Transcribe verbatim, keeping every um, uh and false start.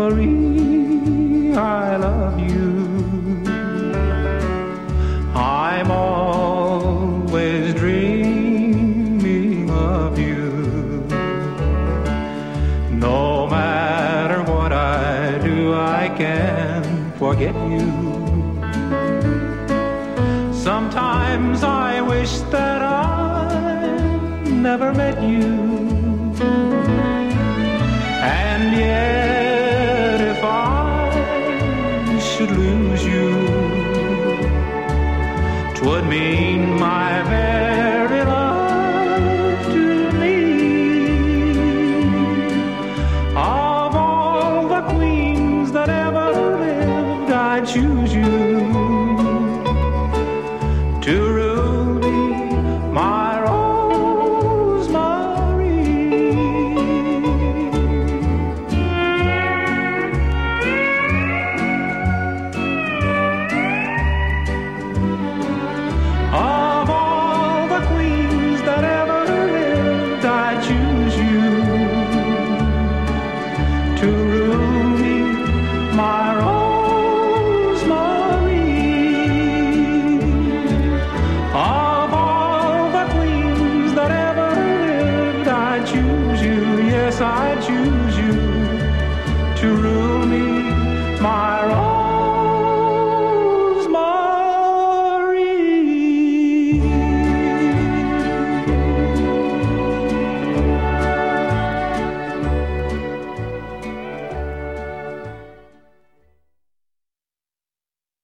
Marie, I love you. I'm always dreaming of you. No matter what I do, I can't forget you. Sometimes I wish that I never met you. And yet if I should lose you, 'twould mean my very life to me. Of all the queens that ever lived, I'd choose you to rule me, my to rule me, my Rosemary. Of all the queens that ever lived, I choose you, yes, I choose you to rule